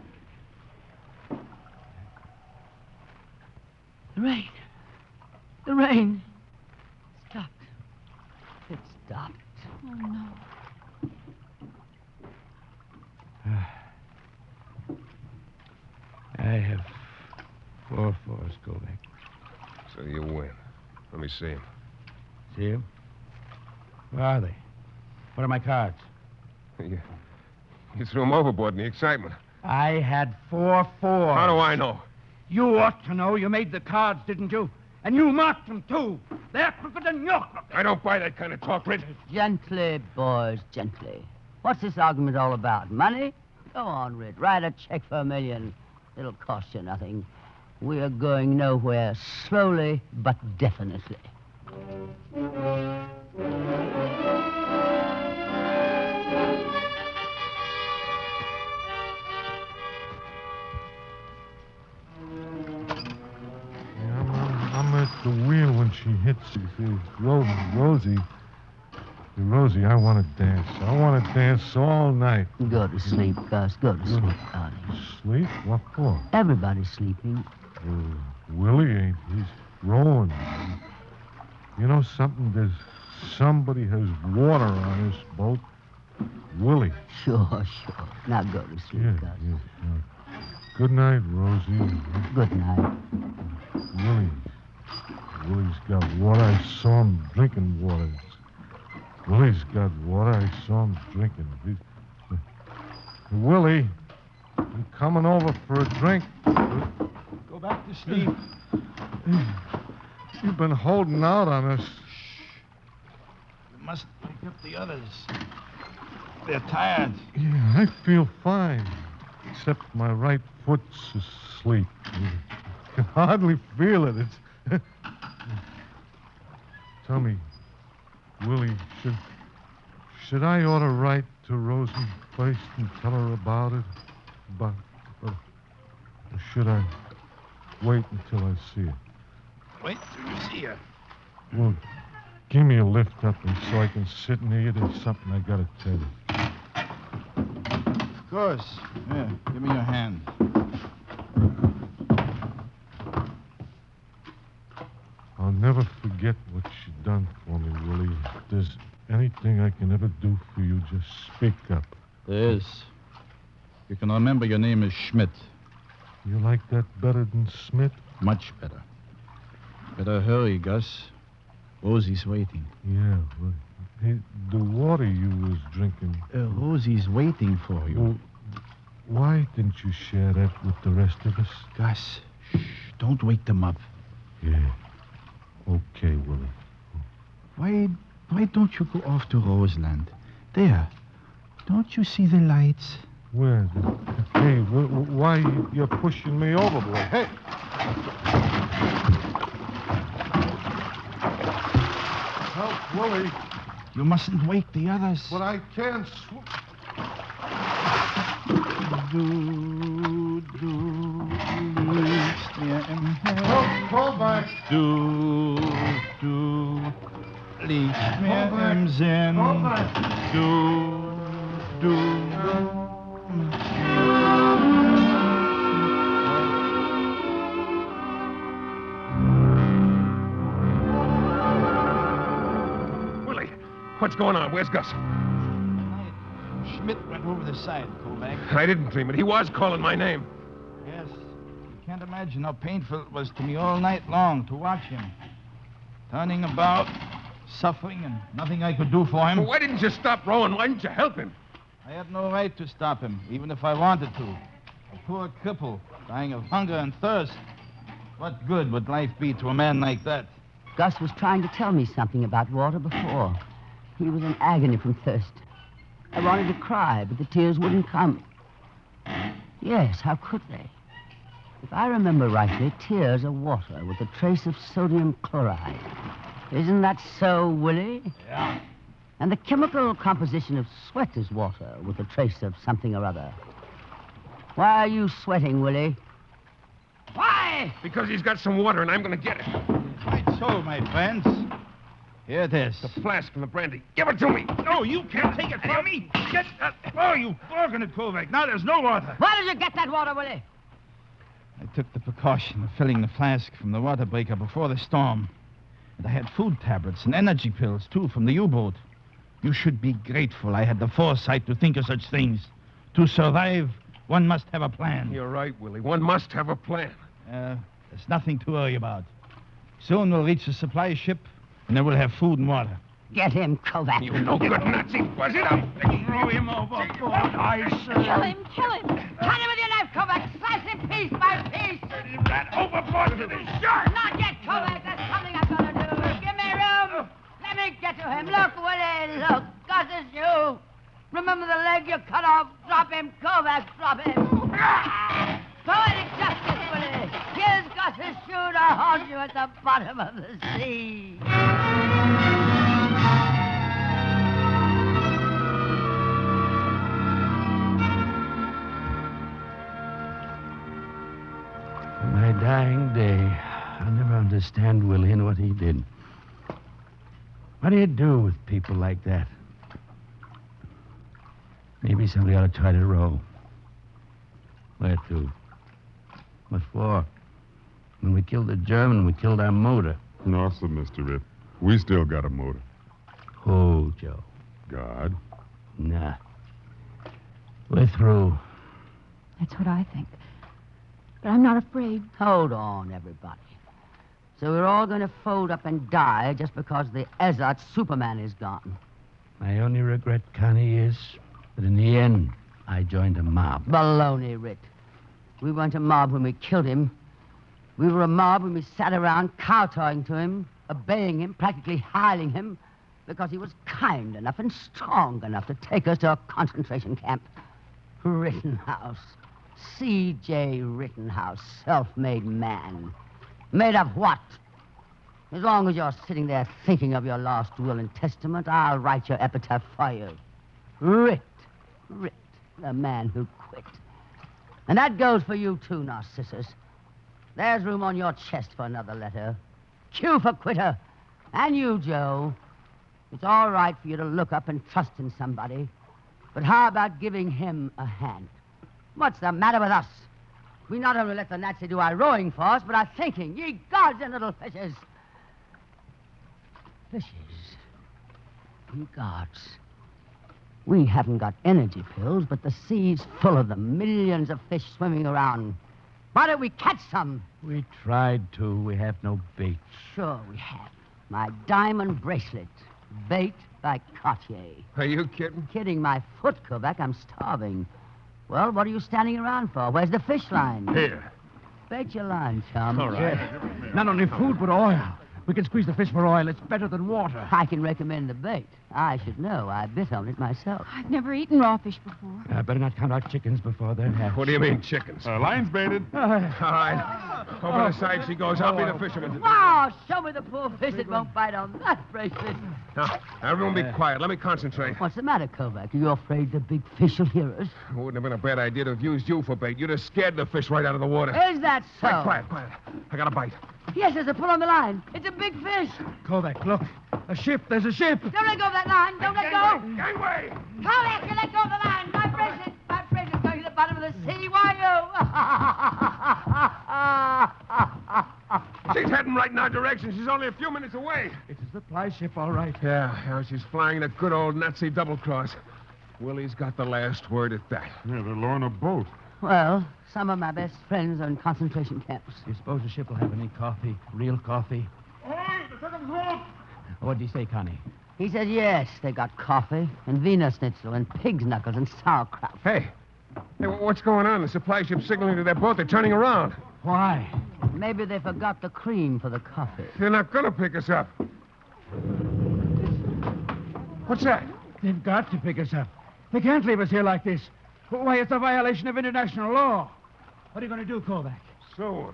The rain. The rain. Stopped. It stopped. Oh, no. I have four fours, Kovac. So you win. Let me see him. See him? Where are they? What are my cards? You, you threw him overboard in the excitement. I had four fours. How do I know? You ought to know. You made the cards, didn't you? And you marked them, too. They're crooked and you're crooked. I don't buy that kind of talk, Red. Gently, boys, gently. What's this argument all about? Money? Go on, Red. Write a check for a million. It'll cost you nothing. We are going nowhere. Slowly, but definitely. I'm at the wheel when she hits. She says, Rosie, Rosie, Rosie, I want to dance. I want to dance all night. Go to sleep, Gus. Go to sleep, darling. Sleep? What for? Everybody's sleeping. Uh, Willie ain't. He's rowing. You know something? There's somebody has water on this boat. Willie. Sure, sure. Now go to sleep, Yeah, Gus. yeah, yeah. Good night, Rosie. Good night. Willie. Willie's got water. I saw him drinking water. Willie's got water. I saw him drinking. He's... Uh, Willie, I'm coming over for a drink. Go back to sleep. You've been holding out on us. We must wake up the others. They're tired. Yeah, I feel fine. Except my right foot's asleep. I can hardly feel it. It's... Tell me, Willie, should should I ought to write to Rosie first and tell her about it? About, or, or should I wait until I see her? Wait till you see her. Well, give me a lift up and so I can sit near you. There's something I gotta tell you. Of course. Yeah, give me your hand. I'll never forget what you done for me, Willie. If there's anything I can ever do for you, just speak up. There is. You can remember your name is Schmidt. You like that better than Smith? Much better. Better hurry, Gus. Rosie's waiting. Yeah, well, hey, the water you was drinking... Uh, Rosie's waiting for you. Well, why didn't you share that with the rest of us? Gus, shh, don't wake them up. Yeah. Okay, Willie. Why, why don't you go off to Roseland? There. Don't you see the lights? Where? Hey, wh- wh- why you're pushing me overboard? Hey! Help, Willie. You mustn't wake the others. But I can't swim. Du, du, liegst mir im Herzen. Hold back. Du, du, liegst mir im Sinn. Du, du. Willie, what's going on? Where's Gus? Schmidt went over the side, Kovac. I didn't dream it. He was calling my name. Yes. You can't imagine how painful it was to me all night long to watch him. Turning about, suffering, and nothing I could do for him. Well, why didn't you stop rowing? Why didn't you help him? I had no right to stop him, even if I wanted to. A poor cripple, dying of hunger and thirst. What good would life be to a man like that? Gus was trying to tell me something about water before. He was in agony from thirst. I wanted to cry, but the tears wouldn't come. Yes, how could they? If I remember rightly, tears are water with a trace of sodium chloride. Isn't that so, Willie? Yeah. And the chemical composition of sweat is water with a trace of something or other. Why are you sweating, Willie? Why? Because he's got some water and I'm going to get it. Quite so, my friends. Here it is. The flask and the brandy. Give it to me. No, you can't take it from me. Get... Uh, oh, you bargained it, Kovac. Now there's no water. Where did you get that water, Willie? I took the precaution of filling the flask from the water breaker before the storm. And I had food tablets and energy pills, too, from the U-boat. You should be grateful I had the foresight to think of such things. To survive, one must have a plan. You're right, Willie. One must have a plan. Uh, there's nothing to worry about. Soon we'll reach the supply ship, and then we'll have food and water. Get him, Kovac. You no good Nazi. Buzz it up. Throw him overboard, I say. Kill him, kill him. Cut him with your knife, Kovac. Slice him piece by piece. Rat overboard to the shark. Not yet, Kovac. There's something I'm going to do. Give me room. Let me get to him. Look, Willie, look. Gus, it's you. Remember the leg you cut off? Drop him, Kovac. Drop him. Poetic justice, Willie. Here's Gus's shoe to haunt you at the bottom of the sea. My dying day, I'll never understand Willie and what he did. What do you do with people like that? Maybe somebody ought to try to row. Where to? What for? When we killed the German, we killed our motor. No, sir, Mister Rip. We still got a motor. Who, Joe? God. Nah. We're through. That's what I think. But I'm not afraid. Hold on, everybody. So we're all going to fold up and die just because the Ezzard Superman is gone. My only regret, Connie, is that in the end, I joined a mob. Baloney, Rit. We weren't a mob when we killed him. We were a mob when we sat around kowtowing to him, obeying him, practically hiling him, because he was kind enough and strong enough to take us to a concentration camp. Rittenhouse. C J Rittenhouse, self-made man. Made of what? As long as you're sitting there thinking of your last will and testament, I'll write your epitaph for you. Rit. Rit. The man who quit. And that goes for you too, Narcissus. There's room on your chest for another letter. Q for quitter. And you, Joe. It's all right for you to look up and trust in somebody. But how about giving him a hand? What's the matter with us? We not only let the Nazi do our rowing for us, but our thinking. Ye gods and little fishes. Fishes. Ye gods. We haven't got energy pills, but the sea's full of them. Millions of fish swimming around. Why don't we catch some? We tried to. We have no bait. Sure we have. My diamond bracelet. Bait by Cartier. Are you kidding? Kidding my foot, Kovac. I'm starving. Well, what are you standing around for? Where's the fish line? Here. Bait your line, chum. All right. Not only food, but oil. We can squeeze the fish for oil. It's better than water. I can recommend the bait. I should know. I bit on it myself. I've never eaten raw fish before. I better not count out chickens before they're hatched. What do you mean, chickens? Uh, line's baited. All right. Over the side she goes. I'll be the fisherman. Oh, show me the poor fish that won't bite on that bracelet. Now, everyone be quiet. Let me concentrate. What's the matter, Kovac? Are you afraid the big fish will hear us? It wouldn't have been a bad idea to have used you for bait. You'd have scared the fish right out of the water. Is that so? Quiet, quiet, quiet. I got a bite. Yes, there's a pull on the line. It's a big fish. Kovac, look. A ship. There's a ship. Don't let go of that line. Don't let go. Gangway! Kovac, you let go of the line. My bracelet. My bracelet's going to the bottom of the sea. Why you? She's heading right in our direction. She's only a few minutes away. It's a supply ship, all right. Yeah, yeah, she's flying the good old Nazi double-cross. Willie's got the last word at that. Yeah, they're lowering a boat. Well, some of my best friends are in concentration camps. Do you suppose the ship will have any coffee? Real coffee? Hey, the second floor. What did he say, Connie? He said yes, they got coffee and Wiener Schnitzel and pig's knuckles and sauerkraut. Hey, hey, what's going on? The supply ship's signaling to their boat. They're turning around. Why? Maybe they forgot the cream for the coffee. They're not going to pick us up. What's that? They've got to pick us up. They can't leave us here like this. Why, it's a violation of international law. What are you going to do, Kovac? So,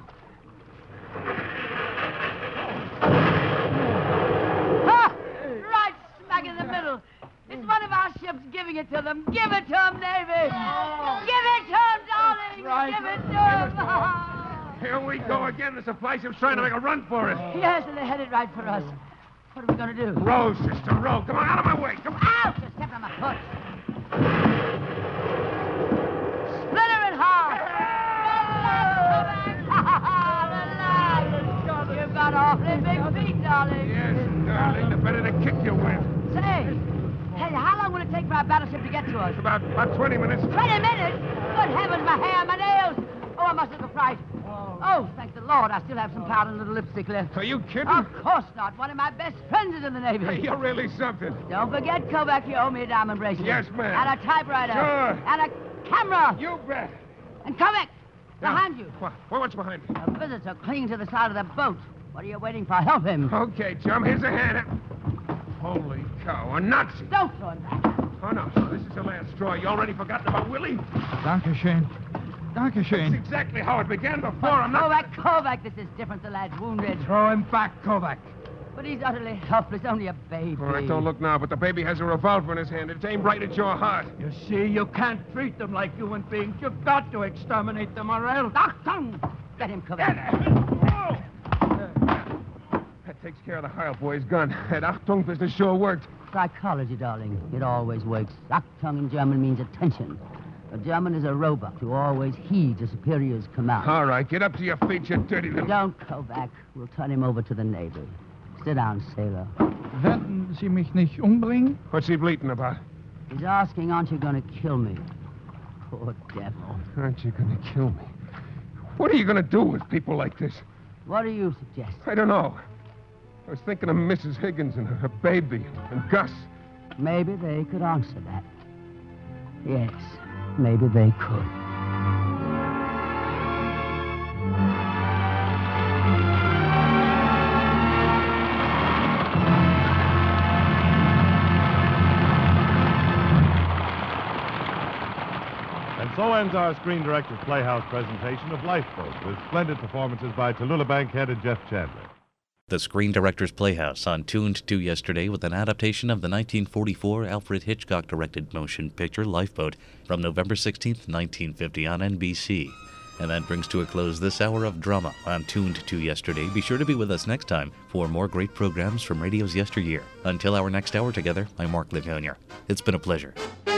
Ha! Right smack in the middle. It's one of our ships giving it to them. Give it to them, Navy. Give it to them, darling. Right. Give it to them. here we go again. The supply ship's trying to make a run for it. Yes, and they're headed right for us. What are we going to do? Row, sister, row. Come on, out of my way. Come on. Ouch! You stepped on my foot. Splinter in half. You've got awfully big feet, darling. Yes, darling, the better to kick you with. Say, hey, how long will it take for our battleship to get to us? About, about twenty minutes. Twenty minutes? Good heavens, my hair, my nails. Oh, I must look a fright. Oh, thank the Lord, I still have some powder and a little lipstick left. Are you kidding? Of course not. One of my best friends is in the Navy. Hey, you're really something. Don't forget, Kovac, you owe me a diamond bracelet. Yes, ma'am. And a typewriter. Sure. And a camera. You bet. And Kovac, Yeah. behind you. What? What's behind me? A visitor clinging to the side of the boat. What are you waiting for? Help him. Okay, chum, here's a hand. Holy cow, a Nazi. Don't throw him back. Oh, no, this is the last straw. You already forgotten about Willie? Dankeschön. That's Dankeschön. exactly how it began before. I'm not... Kovac, Kovac, this is different. The lad's wounded. Throw him back, Kovac. But he's utterly helpless, only a baby. All right, don't look now, but the baby has a revolver in his hand. It's aimed right at your heart. You see, you can't treat them like human beings. You've got to exterminate them or else. Achtung! Get him, Kovac. That takes care of the Heil boy's gun. That Achtung business sure worked. Psychology, darling. It always works. Achtung in German means attention. A German is a robot who always heeds a superior's command. All right, get up to your feet, you dirty little... Don't go back. We'll turn him over to the Navy. Sit down, sailor. Werden Sie mich nicht umbringen? What's he bleating about? He's asking, aren't you going to kill me? Poor devil. Aren't you going to kill me? What are you going to do with people like this? What do you suggest? I don't know. I was thinking of Missus Higgins and her baby and Gus. Maybe they could answer that. Yes, maybe they could. And so ends our Screen Directors Playhouse presentation of Lifeboat, with splendid performances by Tallulah Bankhead and Jeff Chandler. The Screen Directors Playhouse on Tuned to Yesterday with an adaptation of the nineteen forty-four Alfred Hitchcock-directed motion picture Lifeboat from November sixteenth, nineteen fifty on N B C. And that brings to a close this hour of drama on Tuned to Yesterday. Be sure to be with us next time for more great programs from radio's yesteryear. Until our next hour together, I'm Mark Livonia. It's been a pleasure.